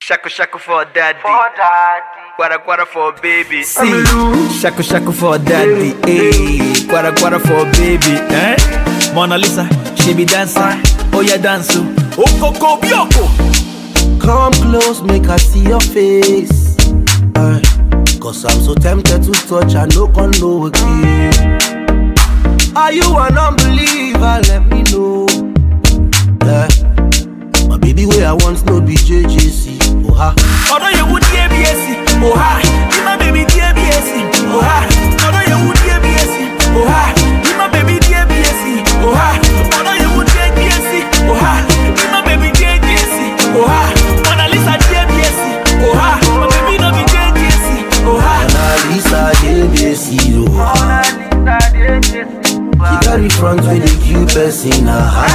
Shaku shaku for daddy. Quara quara for baby. See, shaku shaku for daddy. Hey, quara quara for baby. Mona Lisa, she be dancing. Oh yeah, dance. Oh coco bioko. Come close, make her see your face. Cause I'm so tempted to touch, I no can know again. Are you an unbeliever? Let me know. My baby, where I want no be JJC. Oh ha. Although you would DBSC. Oh ha. You my baby DBSC. Oh ha. Although you would DBSC. Oh ha. You my baby DBSC. Oh ha. Although you would DBSC. Oh ha. You my baby DBSC. Oh ha. Mona Lisa DBSC. Oh ha. My baby no be DBSC. Oh ha. Mona Lisa DBSC. Oh ha. She carry front with the cute person.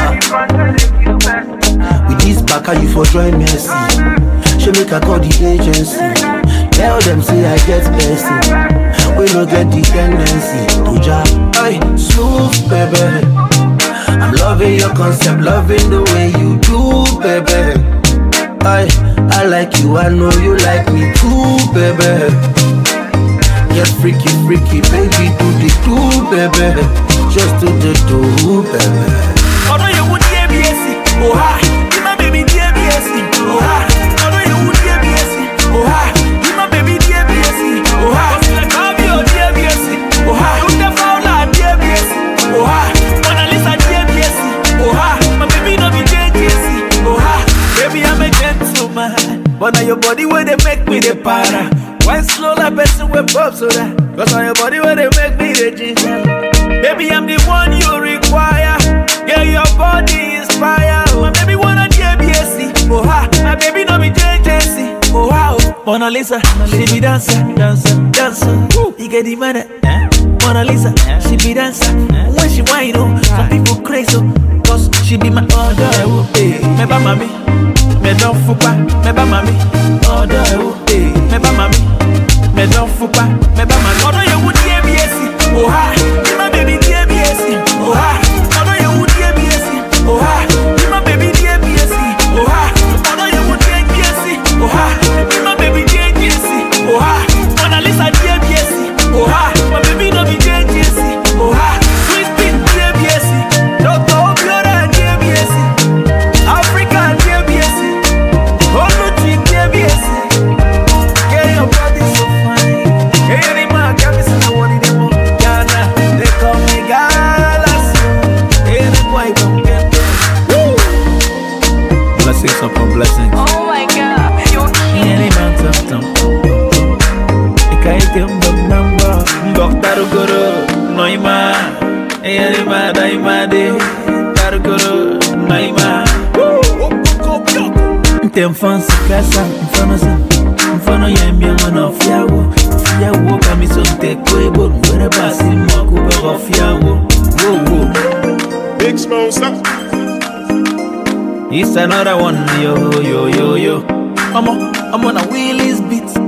With this back, you for join Mercy. She make her call the agency. Tell them say I get blessing. We no get the tendency to jab. Aye, smooth baby. I'm loving your concept, loving the way you do, baby. Aye, I like you, I know you like me too, baby. Get freaky, freaky, baby, do the do, baby. Just do the do, baby. Although you would DBSC, oh ha. You my baby DBSC, oh ha. Although you would DBSC, oh ha. You my baby DBSC, oh ha. Cause like I be your DBSC, oh ha. You the founder DBSC, oh ha. Mona Lisa DBSC, oh ha. My baby no be DBSC, oh ha. Baby I'm a gentleman, but now your body where they make me the para. Why slow like person with pop soda? Cause on your body where they make me the ginger. Baby, I'm the one you require. Girl, your body inspire. My baby wanna DBSC. Oh ha, my baby no be JJC. Oh ha, Mona Lisa, she be dancer, dancer, dancer. You get the money, Mona Lisa, she be dancer. When she whine, some people crazy, cause she be my order. Me ba mami, me don't fupa, me ba mami, order. Me ba mami, me don't fupa, me ba mami. Although you would DBSC, oh ha. Baby DBSC, oh ha. Although you would DBSC, oh ha. You my baby DBSC, oh ha. Although you would DBSC, oh ha. You my baby DBSC, oh ha. Mona Lisa DBSC, oh ha. My baby no be DBSC, oh ha. Sweet Pea DBSC, Dr. Obiora DBSC, Africa DBSC, Oluchi DBSC. Get your body so fine. Hey, any man can be saying I want it more. Blessings upon blessings. Oh my God, Any man of number. Doctor Guru, Noima. Any man, Daimade. Targuru, Noima. Tem fancy casa, Infono Yambia, one of Yawo. Yawo, Camison, take Quebo, where a basin, Mokuba of Yawo. Whoa. Big Smoke, stop. It's another one, yo. I'm on a Willie's beat.